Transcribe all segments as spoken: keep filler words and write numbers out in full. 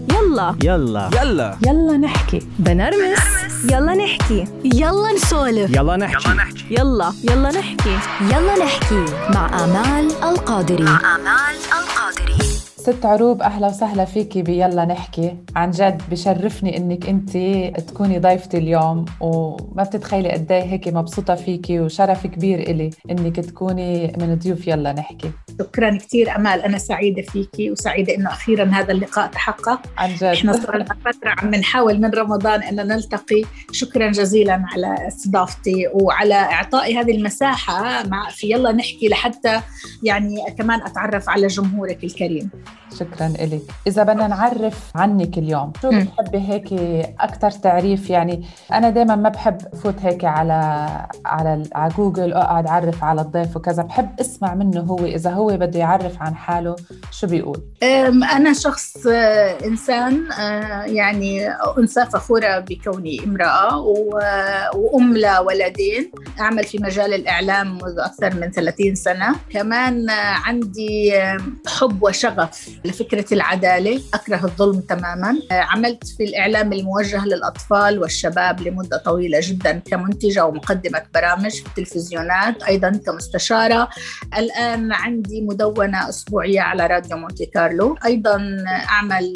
يلا يلا يلا يلا نحكي. بنرمس. يلا نحكي. يلا نسولف. يلا نحكي يلا يلا نحكي. يلا نحكي مع آمال القادري. مع آمال القادري. ست عروب، أهلا وسهلا فيكي بيلا نحكي. عن جد بشرفني إنك أنتي تكوني ضيفتي اليوم، وما بتتخيلي قد ايه هيك مبسوطة فيكي، وشرف كبير إلي إنك تكوني من ضيوف يلا نحكي. شكرا كتير أمال، أنا سعيدة فيكي وسعيدة إنه أخيرا هذا اللقاء تحقق. عن جد إحنا صار لنا فترة عم نحاول من رمضان أن نلتقي. شكرا جزيلا على استضافتي وعلى إعطائي هذه المساحة مع في يلا نحكي، لحتى يعني كمان أتعرف على جمهورك الكريم. شكراً إليك. إذا بدنا نعرف عنك اليوم، شو بتحبي هيك أكتر تعريف؟ يعني أنا دايماً ما بحب فوت هيك على على على جوجل أقعد أعرف على الضيف وكذا، بحب أسمع منه هو، إذا هو بده يعرف عن حاله شو بيقول؟ أنا شخص إنسان، يعني أنثى فخورة بكوني امرأة وأم لولدين، أعمل في مجال الإعلام منذ أكثر من ثلاثين سنة. كمان عندي حب وشغف لفكرة العدالة، أكره الظلم تماماً. عملت في الإعلام الموجه للأطفال والشباب لمدة طويلة جداً كمنتجة ومقدمة برامج في التلفزيونات، أيضاً كمستشارة. الآن عندي مدونة أسبوعية على راديو مونتي كارلو، أيضاً أعمل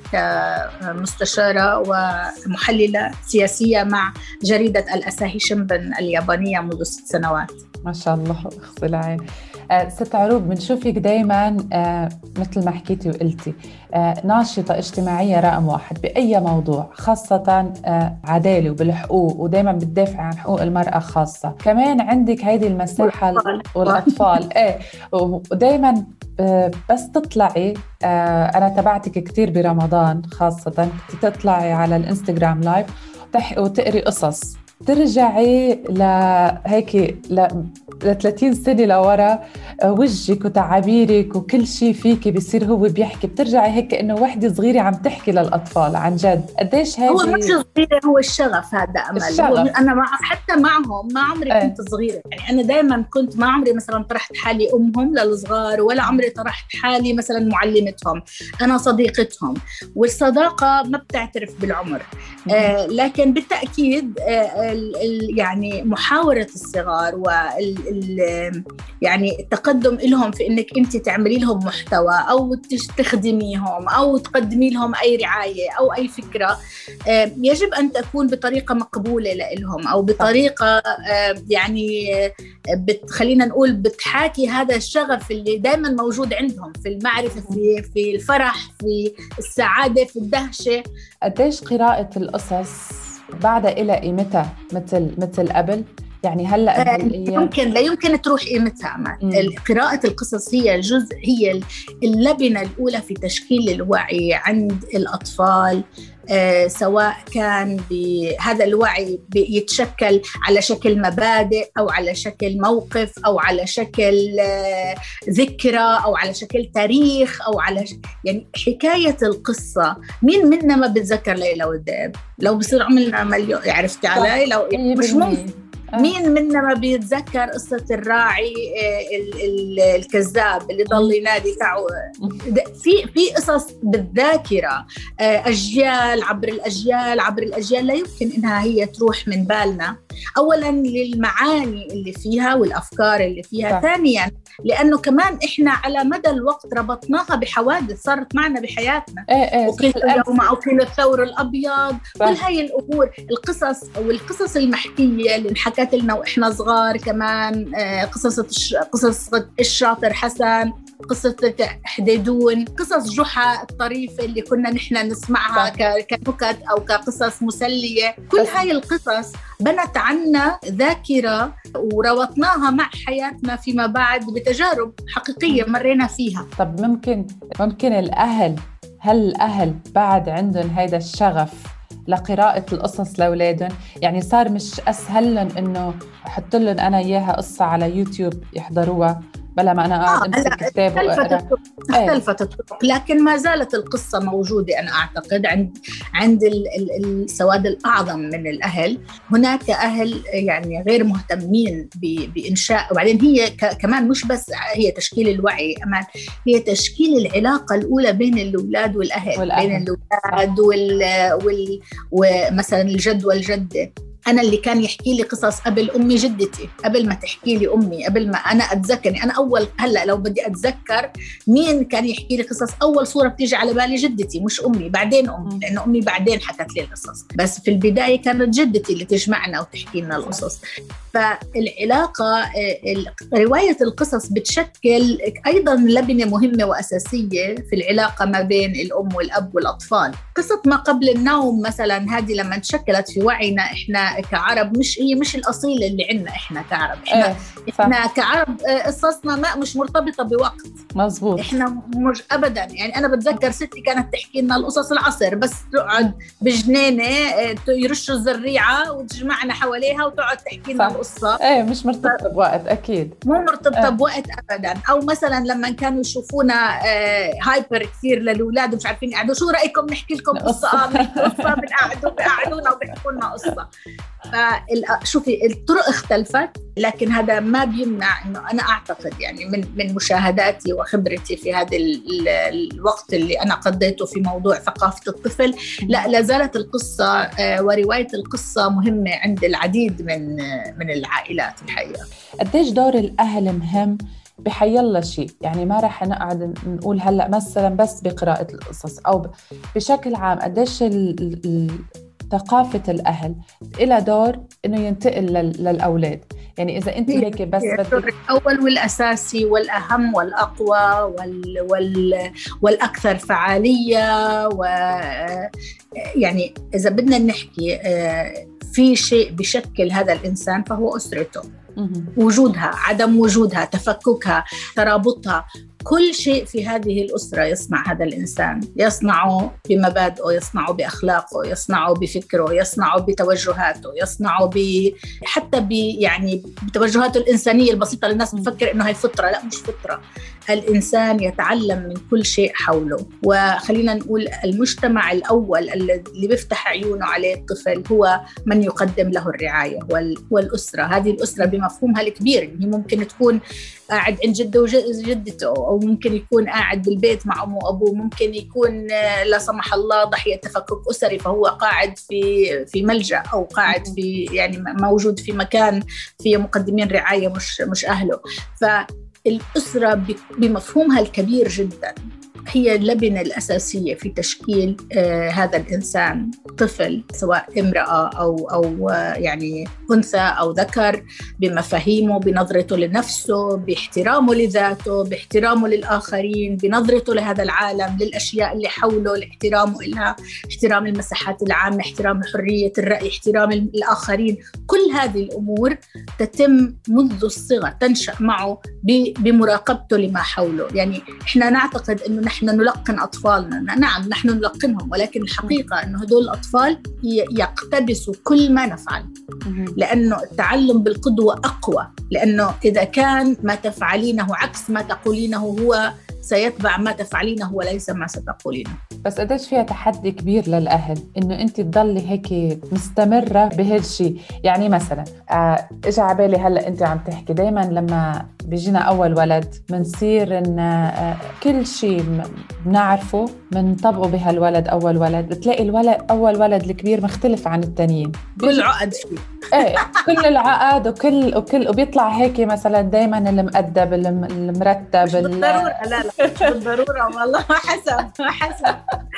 كمستشارة ومحللة سياسية مع جريدة الأساهي شنبن اليابانية منذ ست سنوات. ما شاء الله، أخص العين. آه ست عروب، بنشوفك دايماً آه مثل ما حكيتي وقلتي آه ناشطة اجتماعية رقم واحد بأي موضوع، خاصة آه عدالة وبالحقوق، ودايماً بتدافع عن حقوق المرأة خاصة. كمان عندك هيدي المساحة والأطفال, والأطفال. ايه ودايماً آه بس تطلعي، آه أنا تبعتك كتير برمضان خاصة، كنت تطلعي على الانستغرام لايف وتقري قصص، ترجعي لهيك ل ثلاثين سنة لورا، وجهك وتعابيرك وكل شيء فيك بيصير هو بيحكي، بترجعي هيك إنه وحدة صغيرة عم تحكي للأطفال. عن جد قديش هذه هو مش صغيرة، هو الشغف هذا أمل. الشغف. هو أنا مع حتى معهم ما عمري ايه. كنت صغيرة، يعني أنا دائما كنت ما عمري مثلا طرحت حالي أمهم للصغار، ولا عمري طرحت حالي مثلا معلمتهم، أنا صديقتهم. والصداقة ما بتعترف بالعمر. آه لكن بالتأكيد آه ال ال يعني محاورة الصغار وال يعني التقدم لهم في إنك أنت تعملي لهم محتوى أو تخدميهم أو تقدمي لهم أي رعاية أو أي فكرة، يجب أن تكون بطريقة مقبولة لهم، أو بطريقة يعني خلينا نقول بتحاكي هذا الشغف اللي دائما موجود عندهم في المعرفة، في في الفرح، في السعادة، في الدهشة. قديش قراءة القصص بعدها إلى قيمتها مثل مثل قبل؟ يعني هلا يمكن لا يمكن تروح قيمتها. قراءة القصص هي جزء، هي اللبنة الأولى في تشكيل الوعي عند الأطفال، آه سواء كان بهذا الوعي يتشكل على شكل مبادئ أو على شكل موقف أو على شكل آه ذكرى أو على شكل تاريخ أو على ش... يعني حكاية القصة. مين منا ما بتذكر ليلى والذئب؟ لو بصير عملنا مليون، عرفتي علي؟ لو مش ممكن مين منا ما بيتذكر قصة الراعي ال ال الكذاب اللي ضل ينادي تعو. في في قصص بالذاكرة، أجيال عبر الأجيال عبر الأجيال لا يمكن إنها هي تروح من بالنا، أولاً للمعاني اللي فيها والأفكار اللي فيها، ثانياً لأنه كمان إحنا على مدى الوقت ربطناها بحوادث صارت معنا بحياتنا، وكيل اليوم أو كيل الثور الأبيض، كل هاي الأمور، القصص والقصص المحكية اللي انحكت لنا وإحنا صغار كمان، قصص قصص الشاطر حسن، قصة حديدون، قصص جحا الطريفة اللي كنا نحن نسمعها كنكت أو كقصص مسلية. كل هاي القصص بنت عنا ذاكرة وربطناها مع حياتنا فيما بعد بتجارب حقيقية مرينا فيها. طب ممكن ممكن الأهل، هل الأهل بعد عندهم هيدا الشغف لقراءة القصص لأولادهم؟ يعني صار مش أسهل لهم إنه أحط لهم أنا إياها قصة على يوتيوب يحضروها، بلا ما أنا قاعد أمسك كتاب وأقرأ. اختلفت الطرق، لكن ما زالت القصة موجودة. أنا أعتقد عند عند السواد الأعظم من الأهل هناك أهل يعني غير مهتمين بإنشاء، وبعدين هي كمان مش بس هي تشكيل الوعي، أمان هي تشكيل العلاقة الأولى بين الأولاد والأهل، والأهل. بين الأولاد وال... وال... ومثلا الجد والجدة. أنا اللي كان يحكي لي قصص قبل أمي جدتي، قبل ما تحكي لي أمي، قبل ما أنا أتذكر. أنا أول هلأ لو بدي أتذكر مين كان يحكي لي قصص، أول صورة بتيجي على بالي جدتي مش أمي، بعدين أمي، لأن أمي بعدين حكت لي القصص، بس في البداية كانت جدتي اللي تجمعنا وتحكي لنا القصص. فالعلاقة رواية القصص بتشكل أيضاً لبنة مهمة وأساسية في العلاقة ما بين الأم والأب والأطفال. قصة ما قبل النوم مثلاً هذه لما تشكلت في وعينا إحنا كعرب، مش هي مش الأصيلة اللي عنا إحنا كعرب، إحنا, إيه إحنا كعرب قصصنا ما مش مرتبطة بوقت. مزبوط. إحنا مش أبداً، يعني أنا بتذكر ستي كانت تحكي لنا القصص العصر، بس تقعد بجنينة يرشوا الزريعة وتجمعنا حواليها وتقعد تحكي لنا القصة. إيه مش مرتبطة بوقت، أكيد مو مرتبطة بوقت أبداً. أو مثلاً لما كانوا يشوفونا هايبر كثير للأولاد ومش عارفين يقعدوا، شو رأيكم نحكي لكم قصة؟ قصة بنقعدوا بيقعدونا وبيحكوا لنا قصة. فشوفي الطرق اختلفت، لكن هذا ما بيمنع إنه أنا أعتقد يعني من من مشاهداتي وخبرتي في هذا الوقت اللي أنا قضيته في موضوع ثقافة الطفل، لا لا زالت القصة ورواية القصة مهمة عند العديد من من العائلات الحقيقة. قديش دور الأهل مهم بحيالله شيء؟ يعني ما رح نقعد نقول هلأ مثلا بس بقراءة القصص أو بشكل عام، قديش ال ثقافة الأهل إلى دور إنه ينتقل للأولاد؟ يعني إذا أنت هيك بس بدك الأول والأساسي والأهم والأقوى وال وال والأكثر فعالية. و يعني إذا بدنا نحكي في شيء بشكل هذا الإنسان فهو أسرته، وجودها، عدم وجودها، تفككها، ترابطها، كل شيء في هذه الأسرة يصنع هذا الإنسان، يصنعه بمبادئه، يصنعه بأخلاقه، يصنعه بفكره، يصنعه بتوجهاته، يصنعه ب... حتى ب... يعني بتوجهاته الإنسانية البسيطة. للناس بتفكر إنه هي فطرة، لا مش فطرة. الإنسان يتعلم من كل شيء حوله. وخلينا نقول المجتمع الأول اللي بيفتح عيونه عليه الطفل هو من يقدم له الرعاية وال... والأسرة. هذه الأسرة بمفهومها الكبير، هي ممكن تكون قاعد عند جده وجدته، أو ممكن يكون قاعد بالبيت مع أمه وأبوه، ممكن يكون لا سمح الله ضحية تفكك أسري فهو قاعد في في ملجأ، أو قاعد في يعني موجود في مكان فيه مقدمين رعاية مش مش أهله. فالأسرة بمفهومها الكبير جدا هي اللبنة الأساسية في تشكيل آه هذا الإنسان، طفل سواء امرأة أو أو آه يعني أنثى أو ذكر، بمفاهيمه، بنظرته لنفسه، باحترامه لذاته، باحترامه للآخرين، بنظرته لهذا العالم، للأشياء اللي حوله، لاحترامه لها، احترام المساحات العامة، احترام حرية الرأي، احترام الآخرين. كل هذه الأمور تتم منذ الصغر، تنشأ معه بمراقبته لما حوله. يعني إحنا نعتقد إنه نحن نلقن أطفالنا، نعم نحن نلقنهم، ولكن الحقيقة أنه هدول الأطفال يقتبسوا كل ما نفعل، لأنه التعلم بالقدوة أقوى. لأنه إذا كان ما تفعلينه عكس ما تقولينه هو سيتبع ما تفعلينه وليس ما ستقولينه. بس قديش فيها تحدي كبير للأهل إنه أنت تضلي هيك مستمرة بهالشي. يعني مثلا إجا عبالي هلأ أنت عم تحكي دايما لما بيجينا أول ولد منصير إن كل شيء بنعرفه منطبقه بهالولد أول ولد، بتلاقي الولد أول ولد الكبير مختلف عن التانيين، كل عقد فيه ايه كل العقد وكل وكل وبيطلع هيك مثلا دايما المؤدب المرتب. مش بالضرورة، لا لا مش بالضرورة والله، ما حسب ما حسب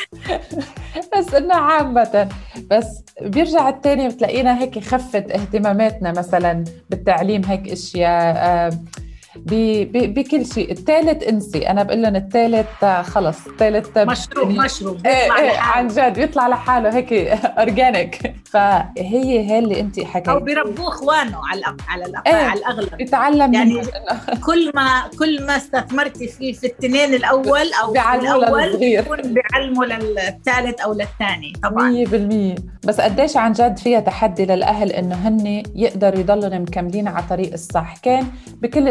بس إنه عامة. بس بيرجع التاني بتلاقينا هيك خفت اهتماماتنا مثلا بالتعليم، هيك اشياء آه بكل شيء. الثالث انسي، انا بقول لهم الثالث خلص، الثالث مشروب مشروب ايه ايه عن جد بيطلع لحاله هيك اورجانيك. فهي هي اللي انت حكيتي، او بيربوه اخوانه على على الاقل ايه على الاغلب يتعلم يعني كل ما كل ما استثمرتي فيه في التنين الاول او الاول يكون بيعلموا للثالث او للثاني طبعا مية بالمية. بس قديش عن جد فيها تحدي للاهل انه هن يقدروا يضلوا مكملين على طريق الصح، كان بكل الاشياء اللي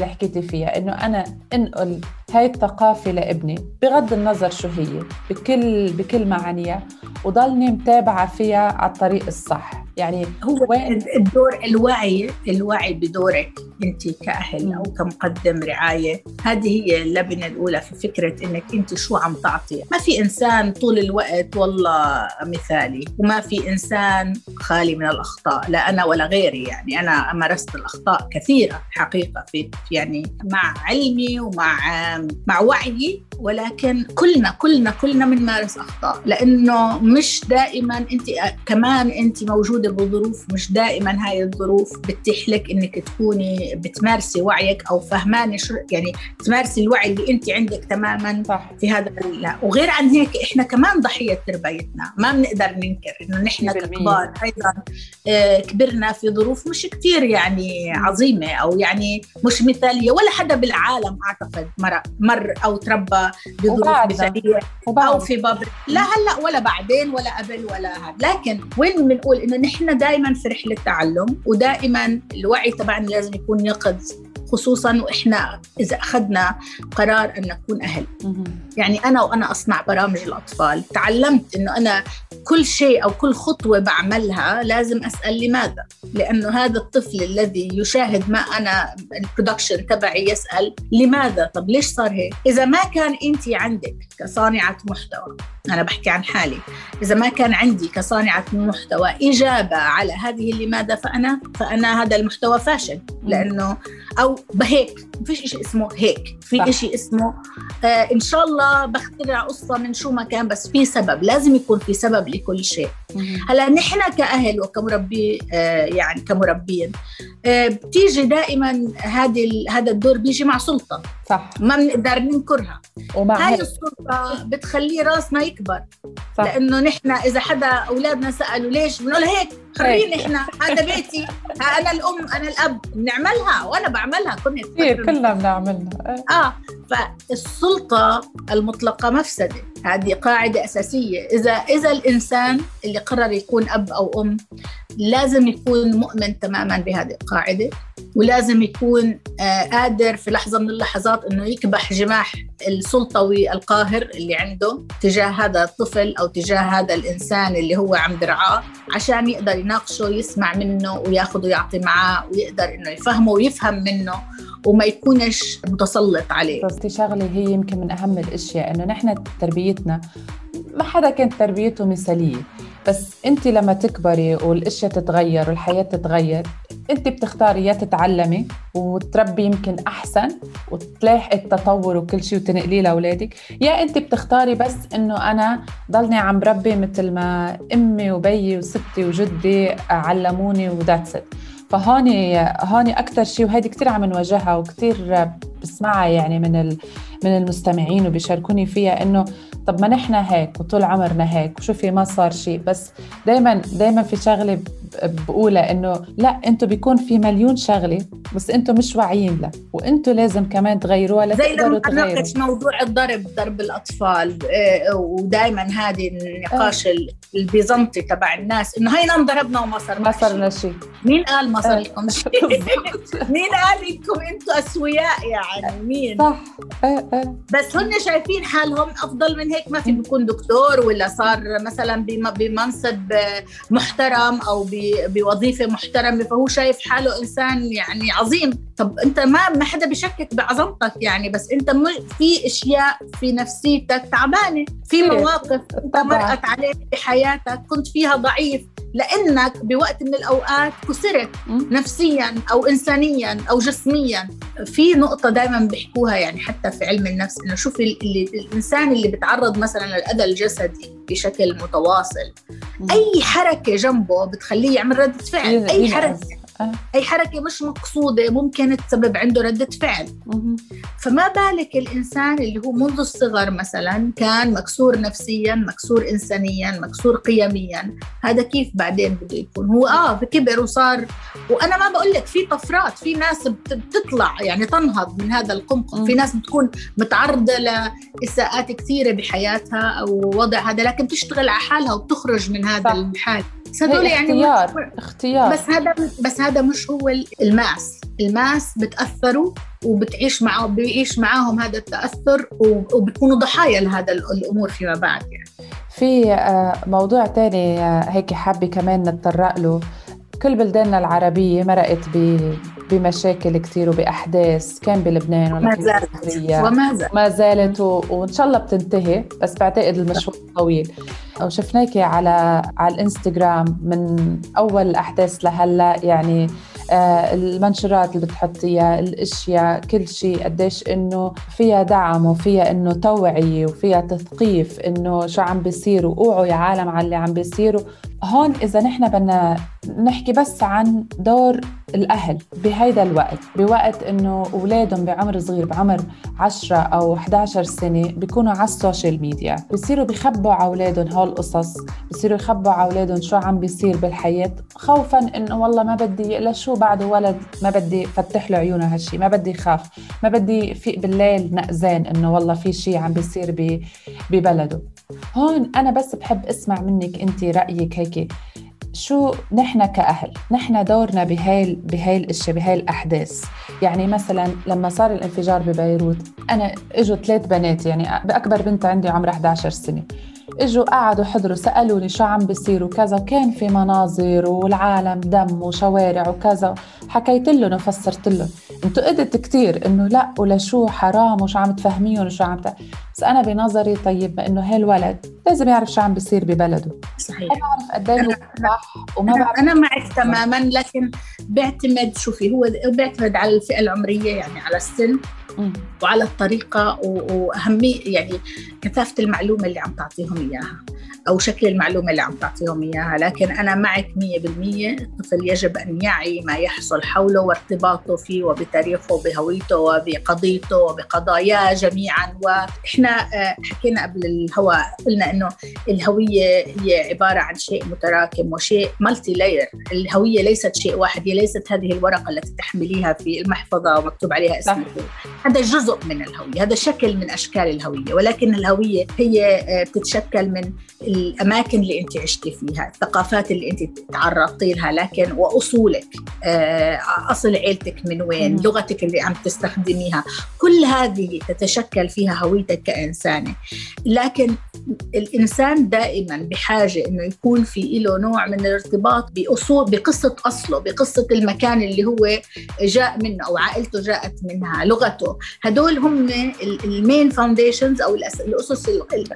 حكيتي فيها، إنه أنا أنقل هاي الثقافة لابني بغض النظر شو هي بكل بكل معانيها، وضلني متابعة فيها على الطريق الصح. يعني هو وين الدور الوعي الوعي بدورك أنت كأهل أو كمقدم رعاية. هذه هي اللبنة الأولى في فكرة إنك أنت شو عم تعطي. ما في إنسان طول الوقت والله مثالي، وما في إنسان خالي من الأخطاء، لا أنا ولا غيري. يعني أنا مارست الأخطاء كثيرة حقيقة في يعني مع علمي ومع مع وعيي، ولكن كلنا كلنا كلنا بنمارس أخطاء، لأنه مش دائما أنت كمان أنت موجودة بظروف مش دائما هاي الظروف بتتيح لك إنك تكوني بتمارسي وعيك أو فهماني شو يعني تمارسي الوعي اللي أنت عندك تماما صح. في هذا لا. وغير عن هيك إحنا كمان ضحية تربيتنا، ما بنقدر ننكر إنه نحن ككبار أيضا آه كبرنا في ظروف مش كتير يعني عظيمة أو يعني مش مثالية، ولا حدا بالعالم أعتقد مر مر أو تربى بظروف مثالية أو في باب لا هلأ ولا بعدين ولا قبل ولا هذا. لكن وين بنقول إنه نحن دائما في رحلة تعلم، ودائما الوعي طبعا لازم يكون يقظ، خصوصاً وإحنا إذا أخذنا قرار أن نكون أهل. يعني أنا وأنا أصنع برامج الأطفال تعلمت إنه أنا كل شيء أو كل خطوة بعملها لازم أسأل لماذا، لأنه هذا الطفل الذي يشاهد ما أنا البرودكشن تبعي يسأل لماذا، طب ليش صار هيك. إذا ما كان أنت عندك كصانعة محتوى، أنا بحكي عن حالي، إذا ما كان عندي كصانعة محتوى إجابة على هذه لماذا، فأنا فأنا هذا المحتوى فاشل. لأنه أو بهيك فيش إشي اسمه هيك، في إشي اسمه آه إن شاء الله بخترع قصة من شو ما كان، بس في سبب، لازم يكون في سبب لكل شيء. هلا نحن كأهل وكمربي آه يعني كمربين آه بتيجي دائما هذه هذا الدور بيجي مع سلطة صح، ما بنقدر ننكرها. هاي السلطة بتخلي راسنا يكبر صح. لأنه نحن إذا حدا أولادنا سألوا ليش بنقول هيك، خلينا إحنا هذا بيتي، أنا الأم أنا الأب، بنعملها وأنا بعملها كنا كثير كلنا بنعملها. آه فالسلطة المطلقة مفسدة، هذه قاعدة أساسية. إذا إذا الإنسان اللي قرر يكون أب أو أم لازم يكون مؤمن تماماً بهذه القاعدة، ولازم يكون آه قادر في لحظة من اللحظات إنه يكبح جماح السلطوي القاهر اللي عنده تجاه هذا الطفل أو تجاه هذا الإنسان اللي هو عم درعاه، عشان يقدر يناقشه، يسمع منه وياخذ ويعطي معاه، ويقدر إنه يفهمه ويفهم منه وما يكونش متسلط عليه. بس شغلة هي يمكن من أهم الأشياء، إنه نحن تربيتنا ما حدا كانت تربيته مثالية، بس أنت لما تكبري والأشياء تتغير والحياة تتغير، أنت بتختاري يا تتعلمي وتربي يمكن أحسن وتلاحقي التطور وكل شيء وتنقليه لأولادك، يا أنت بتختاري بس إنه أنا ضلني عم بربي مثل ما أمي وبيي وستي وجدي علموني وذاتس. فهوني هوني أكتر شيء، وهيدي كتير عم نواجهها وكتير بسمعها يعني من من المستمعين وبيشاركوني فيها، إنه طب ما نحن هيك وطول عمرنا هيك وشوفي ما صار شيء. بس دايما دايما في شغلة بقولها إنه لا، أنتوا بيكون في مليون شغلة بس أنتوا مش واعيين له، وأنتوا لازم كمان تغيروها لتقدروا تغيروا. زي لما موضوع الضرب ضرب الأطفال، ودايما هذه النقاش أه. البيزنطي تبع الناس إنه هينا انضربنا وما صار ما صار شيء. مين قال ما صار لكم شيء؟ مين قال إنكم أنتوا أسوياء يعني؟ مين؟ صح. أه أه. بس هن شايفين حالهم أفضل من هيك، ما في بيكون دكتور ولا صار مثلا بمنصب محترم أو بوظيفة محترمة فهو شايف حاله إنسان يعني عظيم. طب أنت ما ما حدا بيشكك بعظمتك يعني، بس أنت في أشياء في نفسيتك تعبانة، في مواقف مرقت عليك بحياتك كنت فيها ضعيف لأنك بوقت من الأوقات كسرت نفسياً أو إنسانياً أو جسمياً. في نقطة دائماً بيحكوها يعني حتى في علم النفس، إنه شوف اللي الإنسان اللي بتعرض مثلاً للأذى الجسدي بشكل متواصل، أي حركة جنبه بتخليه يعمل ردة فعل. أي حركة أي حركة مش مقصودة ممكن تسبب عنده ردة فعل. فما بالك الإنسان اللي هو منذ الصغر مثلا كان مكسور نفسيا، مكسور إنسانيا، مكسور قيميا، هذا كيف بعدين بده يكون هو آه بكبر وصار. وأنا ما بقول لك في طفرات، في ناس بتطلع يعني تنهض من هذا القمقم، في ناس بتكون متعرضة لإساءات كثيرة بحياتها أو وضع هذا، لكن بتشتغل على حالها وبتخرج من هذا الحال. هدول يعني اختيار اختيار بس هذا بس هذا مش هو الماس. الماس بتأثروا وبتعيش معه بيعيش معاهم هذا التأثر وبيكونوا ضحايا لهذا الأمور فيما بعد. يعني في موضوع تاني هيك حابة كمان نتطرق له. كل بلداننا العربية مرقت بمشاكل كتير وبأحداث، كان بلبنان ولا بسوريا وما زالت ما زالت وإن شاء الله بتنتهي، بس بعتقد المشوار طويل. أو شفناكي على على الإنستغرام من أول الأحداث لهلا، يعني آه المنشورات اللي بتحطيها، الاشياء، كل شيء قديش انه فيها دعم وفيها انه توعية وفيها تثقيف انه شو عم بيصير وقوعوا يا عالم على اللي عم بيصيروا. هون إذا نحن بدنا نحكي بس عن دور الأهل بهيدا الوقت، بوقت إنه أولادهم بعمر صغير بعمر عشرة أو إحدى عشرة سنة بيكونوا على السوشيال ميديا، بيصيروا بيخبوا على أولادهم هول القصص، بيصيروا يخبوا على أولادهم شو عم بيصير بالحياة، خوفاً إنه والله ما بدي إلا شو بعده ولد، ما بدي فتح له عيونه هالشي، ما بدي خاف، ما بدي فيق بالليل نقزان إنه والله في شي عم بيصير ببلده. هون أنا بس بحب أسمع منك أنت رأيك هيك، شو نحن كأهل، نحن دورنا بهاي بهاي الاشياء، بهاي الأحداث. يعني مثلا لما صار الانفجار ببيروت، أنا إجوا ثلاث بنات، يعني بأكبر بنت عندي عمرها إحدى عشرة سنة، إجوا قعدوا حضروا سألوني شو عم بيصير وكذا، كان في مناظر والعالم دم وشوارع وكذا. حكيت لهم وفسرت لهم، انتوا قدت كتير انه لا ولا شو حرام وشو عم تفهميهم وشو عم ت... بس انا بنظري طيب ما انه هالولد لازم يعرف شو عم بيصير ببلده. صحيح. انا بعرف قديه هو صح وما أنا, بعرف. انا معك تماما، لكن بيعتمد شوفي هو بيعتمد على الفئة العمرية، يعني على السن م. وعلى الطريقة وأهمية، يعني كثافة المعلومة اللي عم تعطيهم إياها أو شكل المعلومة اللي عم تعطيهم إياها. لكن أنا معك مية بالمية، الطفل يجب أن يعي ما يحصل حوله وارتباطه فيه وبتاريخه وبهويته وبقضيته وبقضاياه جميعا. وإحنا حكينا قبل الهواء، قلنا أنه الهوية هي عبارة عن شيء متراكم وشيء مالتي لاير. الهوية ليست شيء واحد، هي ليست هذه الورقة التي تحمليها في المحفظة ومكتوب عليها اسمك، هذا جزء من الهوية، هذا شكل من أشكال الهوية. ولكن الهوية هي بتتشكل من الأماكن اللي أنت عشتي فيها، الثقافات اللي أنت تعرضتي لها، لكن وأصولك، أصل عيلتك من وين، لغتك اللي عم تستخدميها، كل هذه تتشكل فيها هويتك كإنسانة. لكن الإنسان دائما بحاجة إنه يكون في له نوع من الارتباط بأصول، بقصة أصله، بقصة المكان اللي هو جاء منه أو عائلته جاءت منها، لغته. هدول هم المين فاونديشنز أو الأسس،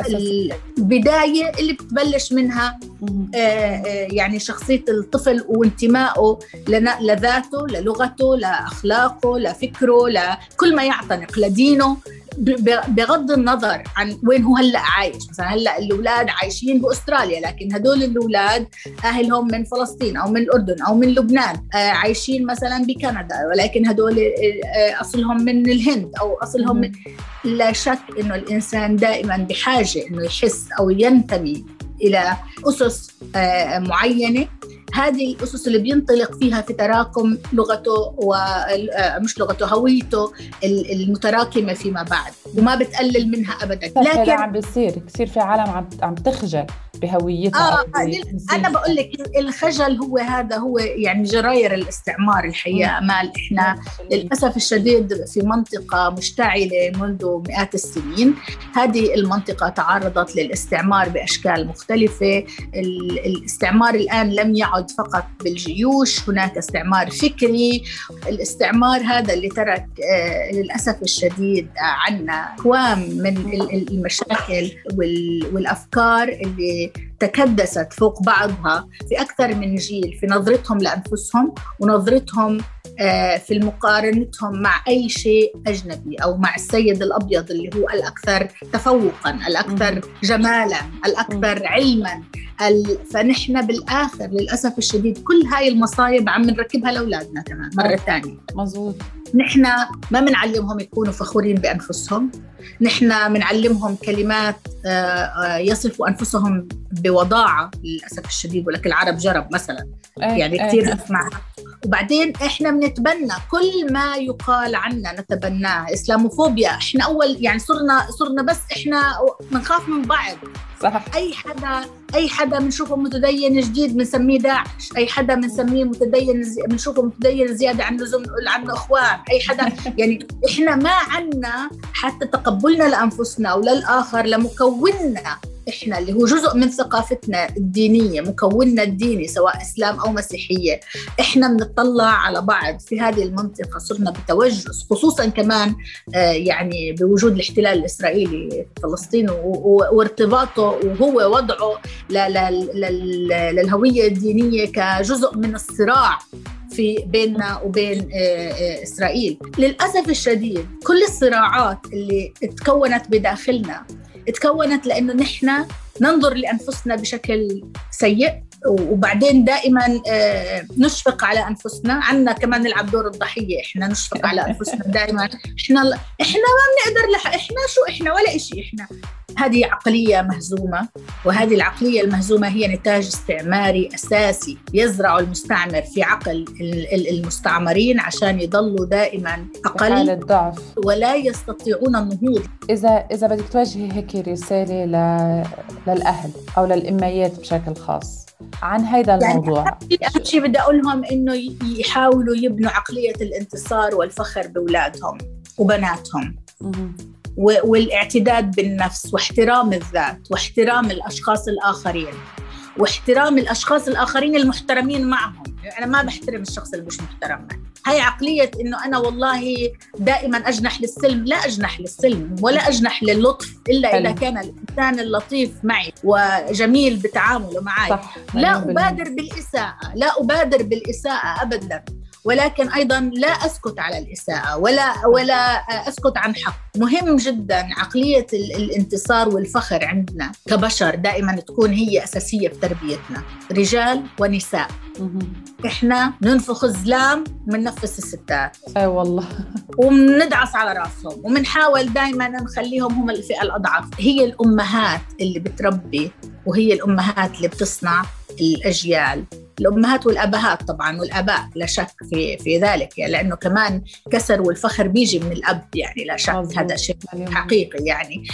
البداية اللي بتبلش منها يعني شخصية الطفل وانتمائه لذاته، للغته، لأخلاقه، لفكره، لكل ما يعتنق، لدينه، بغض النظر عن وين هو هلأ عايش. مثلا هلأ الأولاد عايشين بأستراليا، لكن هدول الأولاد أهلهم من فلسطين أو من الأردن أو من لبنان، عايشين مثلا بكندا، ولكن هدول أصلهم من الهند أو أصلهم من... لا شك إنه الإنسان دائما بحاجة إنه يحس أو ينتمي إلى أسس معينة. هذه الأسس اللي بينطلق فيها في تراكم لغته ومش لغته، هويته المتراكمة فيما بعد، وما بتقلل منها أبدا. لكن عم بيصير كثير في عالم عم عم تخجل بهويتها. آه أنا بقول لك الخجل هو هذا هو يعني جراير الاستعمار الحقيقة. أمال إحنا للأسف الشديد في منطقة مشتعلة منذ مئات السنين. هذه المنطقة تعرضت للاستعمار بأشكال مختلفة. الاستعمار الآن لم يعد فقط بالجيوش، هناك استعمار فكري. الاستعمار هذا اللي ترك آه للأسف الشديد عنا كوام من المشاكل والأفكار اللي تكدست فوق بعضها في أكثر من جيل، في نظرتهم لأنفسهم ونظرتهم آه في مقارنتهم مع أي شيء أجنبي أو مع السيد الأبيض اللي هو الأكثر تفوقاً، الأكثر جمالاً، الأكثر علماً. فنحن بالآخر للأسف الشديد كل هاي المصايب عم نركبها لأولادنا كمان مرة ثانية. مزبوط. نحن ما منعلمهم يكونوا فخورين بأنفسهم، نحن منعلمهم كلمات يصفوا أنفسهم بوضاعة للأسف الشديد، ولكن العرب جرب مثلا، يعني كتير أسمعها. وبعدين إحنا بنتبنى كل ما يقال عنا، نتبناه. إسلاموفوبيا، إحنا أول يعني صرنا صرنا بس إحنا بنخاف من بعض. صح. أي حدا أي حدا بنشوفه متدين جديد بنسميه داعش، أي حدا بنسميه متدين بنشوفه متدين زيادة عن اللزوم نقول عنه إخوان، أي حدا يعني إحنا ما عنا حتى تقبلنا لأنفسنا وللآخر لمكوننا إحنا اللي هو جزء من ثقافتنا الدينية، مكوننا الديني سواء إسلام أو مسيحية. إحنا بنطلع على بعض في هذه المنطقة، صرنا بتوجس، خصوصا كمان يعني بوجود الاحتلال الإسرائيلي في فلسطين وارتباطه وهو وضعه للهوية الدينية كجزء من الصراع في بيننا وبين إسرائيل. للأسف الشديد كل الصراعات اللي تكونت بداخلنا تكونت لأنه نحن ننظر لأنفسنا بشكل سيء، وبعدين دائما نشفق على أنفسنا. عنا كمان نلعب دور الضحية، إحنا نشفق على أنفسنا دائما، إحنا إحنا ما بنقدر لح إحنا شو إحنا ولا إشي إحنا. هذه عقلية مهزومة، وهذه العقلية المهزومة هي نتاج استعماري أساسي يزرع المستعمر في عقل المستعمرين عشان يضلوا دائما أقل الضعف ولا يستطيعون النهوض. إذا إذا بدك توجهي هيك رسالة ل... للأهل أو للأميات بشكل خاص عن هذا الموضوع، يعني أهم شيء بدي أقولهم إنه يحاولوا يبنوا عقلية الانتصار والفخر بأولادهم وبناتهم، والاعتداد بالنفس واحترام الذات واحترام الأشخاص الآخرين واحترام الأشخاص الآخرين المحترمين معهم. أنا ما بحترم الشخص اللي مش محترم. هاي عقلية إنه أنا والله دائما أجنح للسلم، لا أجنح للسلم ولا أجنح للطف إلا إذا كان الإنسان اللطيف معي وجميل بتعامله معي. صح. لا أبادر بالإساءة، لا أبادر بالإساءة أبدا، ولكن أيضاً لا أسكت على الإساءة ولا ولا أسكت عن حق. مهم جداً عقلية الانتصار والفخر عندنا كبشر دائماً تكون هي أساسية في تربيتنا، رجال ونساء. إحنا ننفخ الزلام ومننفس الستات. أي والله. ومندعس على رأسهم ومنحاول دائماً نخليهم هم الفئة الأضعف. هي الأمهات اللي بتربي، وهي الأمهات اللي بتصنع الأجيال، الأمهات والأبهات طبعاً، والآباء لا شك في في ذلك يعني، لأنه كمان كسر والفخر بيجي من الأب يعني، لا شك هذا شيء حقيقي يعني.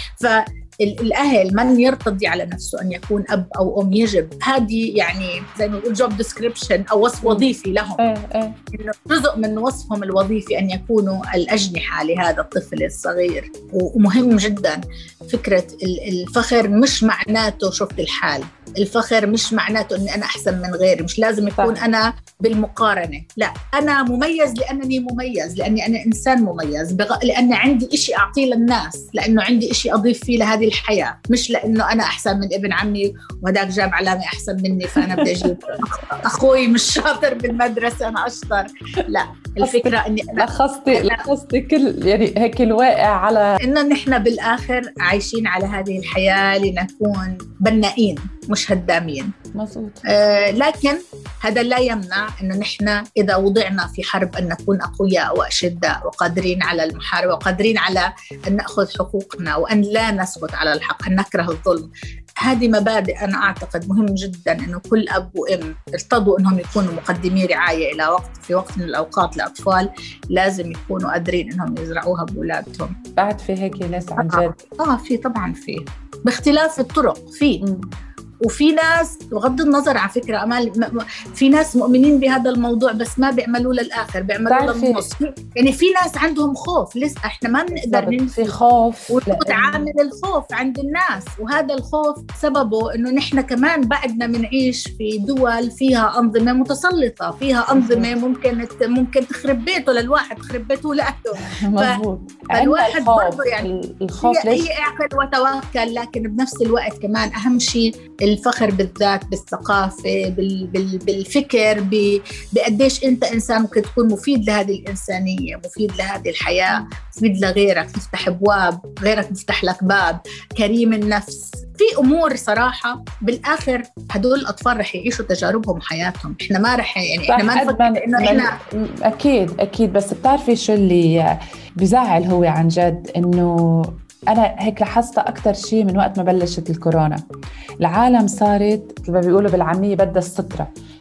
فالأهل من يرتضي على نفسه أن يكون أب أو أم يجب هذه يعني زي ما نقول job description أو وصف وظيفي لهم، إنه جزء من وصفهم الوظيفي أن يكونوا الأجنحة لهذا الطفل الصغير. ومهم جداً فكرة الفخر مش معناته شفت الحال، الفخر مش معناته أني أنا أحسن من غيري، مش لازم يكون صح. أنا بالمقارنة، لا أنا مميز لأنني مميز، لأني أنا إنسان مميز، بغ... لأن عندي إشي أعطيه للناس، لأنه عندي إشي أضيف فيه لهذه الحياة، مش لأنه أنا أحسن من ابن عمي وهداك جاب علامة أحسن مني فأنا بدي أجيب أخوي مش شاطر بالمدرسة أنا أشطر. لا، الفكرة أني أنا لخصتي لخصتي كل يعني هيك الواقع على إنه نحن بالآخر عايشين على هذه الحياة لنكون بنائين مش هدامين. مظبوط. آه لكن هذا لا يمنع إنه نحن إذا وضعنا في حرب أن نكون أقوياء وأشداء وقادرين على المحاربة وقادرين على أن نأخذ حقوقنا وأن لا نسكت على الحق، أن نكره الظلم. هذه مبادئ أنا أعتقد مهم جدا إنه كل أب وأم ارتضوا إنهم يكونوا مقدمي رعاية إلى وقت في وقت من الأوقات لأطفال، لازم يكونوا قادرين إنهم يزرعوها بأولادهم. بعد في هيك ناس عن جد آه في طبعا في باختلاف الطرق في وفي ناس بغض النظر على فكرة أمال في ناس مؤمنين بهذا الموضوع بس ما بيعملوا للآخر، بيعملوا للنص. يعني في ناس عندهم خوف لسه احنا ما بنقدر ننسي خوف وتعامل الخوف عند الناس، وهذا الخوف سببه إنه نحن كمان بعدنا منعيش في دول فيها أنظمة متسلطة، فيها أنظمة ممكن ممكن تخرب بيته للواحد، تخرب بيته لأهله. فالواحد برضه يعني الخوف هي اعقل وتوكل، لكن بنفس الوقت كمان أهم شيء الفخر بالذات، بالثقافة، بالفكر، بقديش أنت إنسان ممكن تكون مفيد لهذه الإنسانية، مفيد لهذه الحياة، مفيد لغيرك، تفتح أبواب غيرك، تفتح لك باب، كريم النفس. في أمور صراحة بالآخر هدول الأطفال رح يعيشوا تجاربهم وحياتهم، إحنا ما رح يعني إحنا ما نفكر إنه إحنا أكيد أكيد. بس بتعرفي شو اللي بزعل هو عن جد؟ إنه أنا هيك لاحظتها أكتر شيء من وقت ما بلشت الكورونا، العالم صارت ما بيقولوا بالعامية بدها السترة،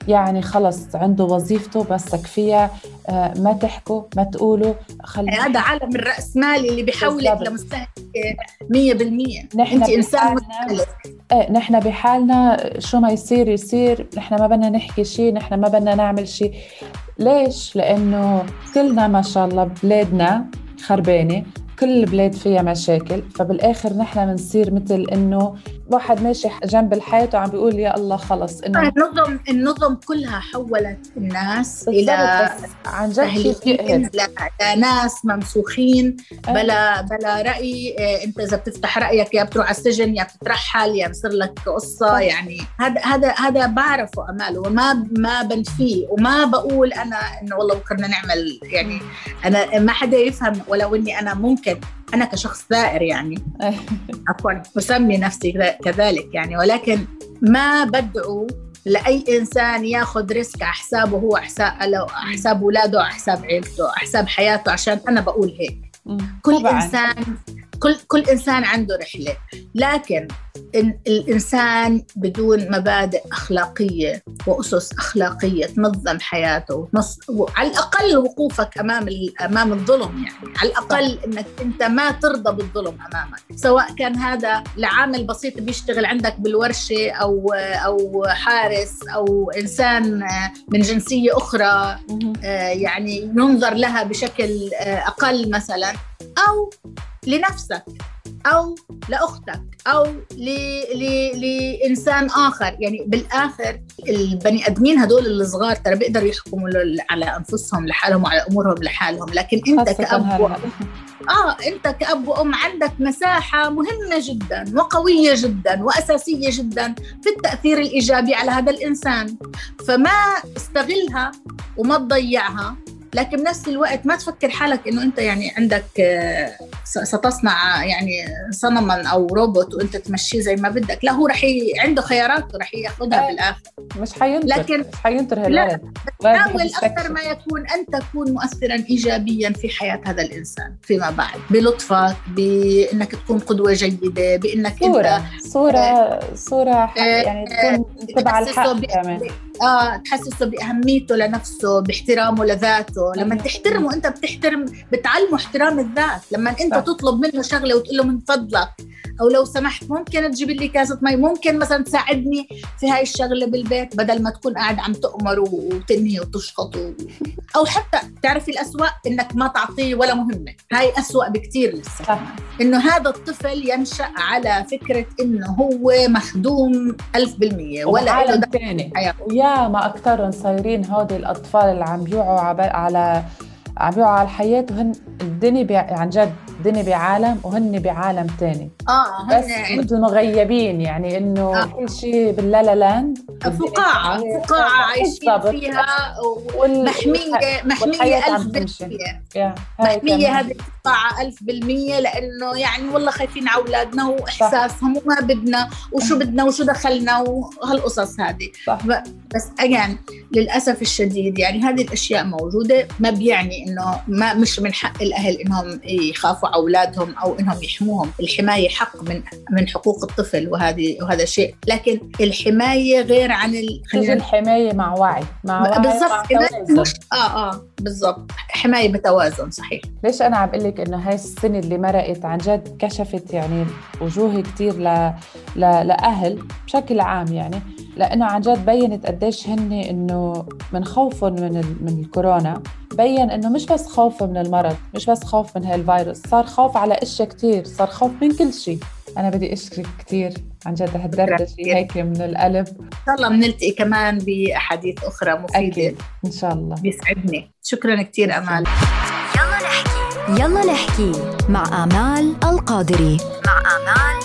يعني خلص عنده وظيفته بس كفيها، ما تحكوا ما تقولوا. هذا عالم الرأسمالي اللي بيحولك لمستهلك مية بالمية. انت انسان مستهلك. ايه نحن بحالنا شو ما يصير يصير، نحن ما بدنا نحكي شيء، نحن ما بدنا نعمل شيء. ليش؟ لانه كلنا ما شاء الله بلادنا خربانه، كل البلاد فيها مشاكل، فبالآخر نحن بنصير مثل إنه واحد ماشي جنب الحيط وعم بيقول يا الله خلص. إنه النظم النظم كلها حولت الناس إلى عن جد ناس ممسوخين بلا بلا رأي. أنت إذا بتفتح رأيك يا بتروح على السجن يا بتترحل يا بصير لك قصة. يعني هذا هذا هذا بعرفه أمال وما ما بنفيه، وما بقول أنا إنه والله بكرنا نعمل. يعني أنا ما حدا يفهم، ولو إني أنا ممكن أنا كشخص ثائر يعني عفوا بسمي نفسي كذلك يعني، ولكن ما بدعو لأي إنسان ياخذ ريسك على حسابه هو، على حساب أولاده، على حساب عيلته، على حساب حياته، عشان أنا بقول هيك. كل طبعاً. إنسان كل كل إنسان عنده رحلة، لكن الإنسان بدون مبادئ أخلاقية وأسس أخلاقية تنظم حياته وعلى الأقل وقوفك أمام أمام الظلم. يعني على الأقل إنك أنت ما ترضى بالظلم أمامك، سواء كان هذا لعامل بسيط بيشتغل عندك بالورشة أو أو حارس أو إنسان من جنسية أخرى يعني ينظر لها بشكل أقل مثلا، أو لنفسك أو لأختك أو لإنسان آخر. يعني بالآخر البني أدمين هدول الصغار ترى بيقدروا يحكموا على أنفسهم لحالهم وعلى أمورهم لحالهم، لكن أنت كأب و... آه أنت كأب وأم عندك مساحة مهمة جدا وقوية جدا وأساسية جدا في التأثير الإيجابي على هذا الإنسان، فما استغلها وما تضيعها. لكن بنفس الوقت ما تفكر حالك إنه أنت يعني عندك ستصنع يعني صنما أو روبوت وأنت تمشيه زي ما بدك. لا، هو رح ي... عنده خيارات ورح ياخدها بالآخر، مش حينطر لكن مش حينطر هالولد. حاول أكثر ما يكون أن تكون مؤثرا إيجابيا في حياة هذا الإنسان فيما بعد، بلطفك، بأنك تكون قدوة جيدة، بأنك صورة أنت صورة آه صورة يعني تكون تبع الحق كمان. آه تحسسه بأهميته لنفسه، باحترامه لذاته. لما تحترمه أنت بتحترم، بتعلمه احترام الذات. لما أنت صح. تطلب منه شغلة وتقول له من فضلك أو لو سمحت ممكن تجيب لي كاسة مي، ممكن مثلا تساعدني في هاي الشغلة بالبيت، بدل ما تكون قاعد عم تأمر وتنهي وتشخط و... أو حتى تعرفي الأسوأ إنك ما تعطيه ولا مهمة. هاي أسوأ بكتير لسه صح. إنه هذا الطفل ينشأ على فكرة إنه هو مخدوم ألف بالمية ولا عالم تاني. يا ما أكترهم صايرين هودي الأطفال اللي عم بيوعوا على عم بيوعوا على الحياة، وهن الدنيا بي... عن جد الدنيا بعالم وهن بعالم تاني. آه بس بدهم مغيبين، يعني إنه آه. كل شيء باللالا لاند، فقاعة فقاعة عايشين فيها ومحمية محمية ألف بالمية محمية هذه الفقاعة ألف بالمية، لأنه يعني والله خايفين على أولادنا وإحساسهم وما بدنا وشو بدنا وشو دخلنا وهالقصص هذه. بس أجان للأسف الشديد يعني هذه الأشياء موجودة، ما بيعني إنه ما مش من حق الأهل إنهم يخافوا أولادهم أو إنهم يحموهم. الحماية حق من من حقوق الطفل، وهذه وهذا شيء، لكن الحماية غير عن ال... خلينا الحماية مع وعي مع وعي بالضبط. مش آه آه بالضبط حماية بتوازن. صحيح. ليش أنا عم بقولك إنه هاي السنة اللي مرقت عن جد كشفت يعني وجوه كتير ل... ل... لأهل بشكل عام، يعني لأنه عن جد بينت قديش هن إنه من خوفهم من ال... من الكورونا، بين إنه مش بس خوف من المرض، مش بس خوف من هالفيروس، صار خوف على أشياء كتير، صار خوف من كل شيء. أنا بدي أشكرك كتير عن جد هالدردشة هيك من القلب. إن شاء الله بنلتقي كمان بأحاديث أخرى مفيدة. أكيد. إن شاء الله. بيسعدني. شكرا كتير أمال. يلا نحكي يلا نحكي مع آمال القادري. مع آمال